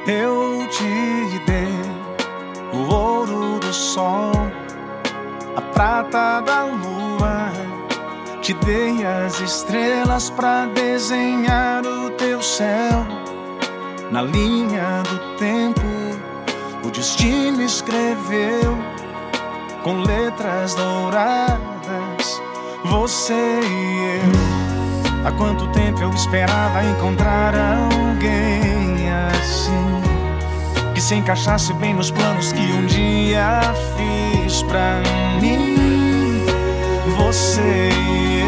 Eu te dei o ouro do sol, a prata da lua, te dei as estrelas pra desenhar o teu céu. Na linha do tempo, o destino escreveu com letras douradas, você e eu. Há quanto tempo eu esperava encontrar alguém assim, que se encaixasse bem nos planos que um dia fiz pra mim. Você e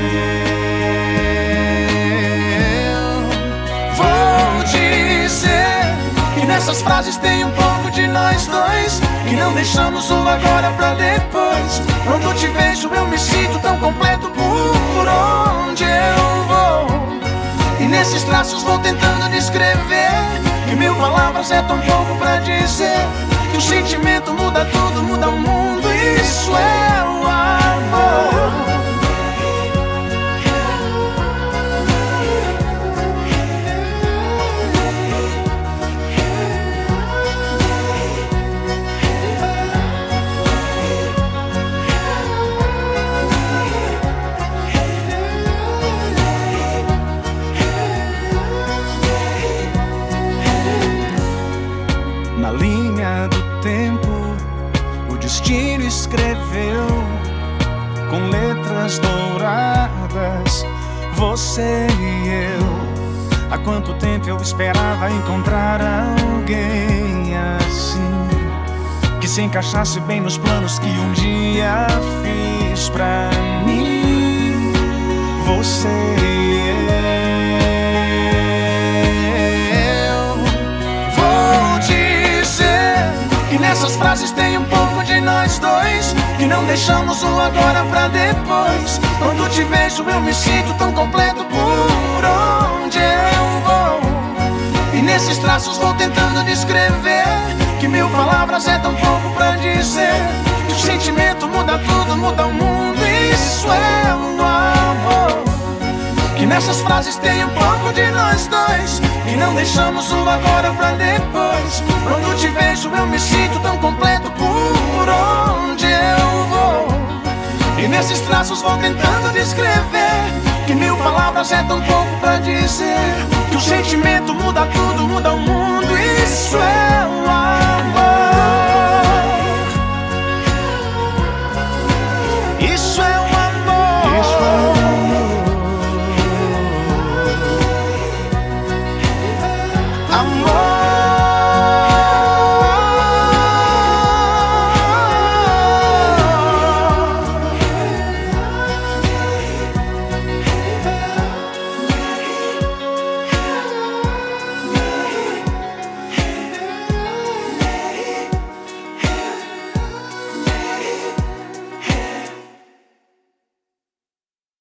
eu. Vou dizer que nessas frases tem um pouco de nós dois, que não deixamos o agora pra depois. Quando te vejo eu me sinto tão completo por onde eu vou. E nesses traços vou tentando descrever que 1000 palavras é tão pouco pra dizer que o sentimento muda tudo, muda o mundo. Isso é o amor. Na linha do tempo, o destino escreveu com letras douradas, você e eu. Há quanto tempo eu esperava encontrar alguém assim, que se encaixasse bem nos planos que um dia fiz pra mim. Você e eu. Nessas frases tem um pouco de nós dois, que não deixamos o agora pra depois. Quando te vejo eu me sinto tão completo por onde eu vou. E nesses traços vou tentando descrever que 1000 palavras é tão pouco pra dizer que o sentimento muda tudo, muda o mundo. Isso é o amor. Que nessas frases tem um pouco de nós dois, que não deixamos o agora pra depois. Quando te vejo eu me sinto tão completo por onde eu vou. E nesses traços vou tentando descrever que 1000 palavras é tão pouco pra dizer que o sentimento muda tudo, muda o mundo. Isso é o amor.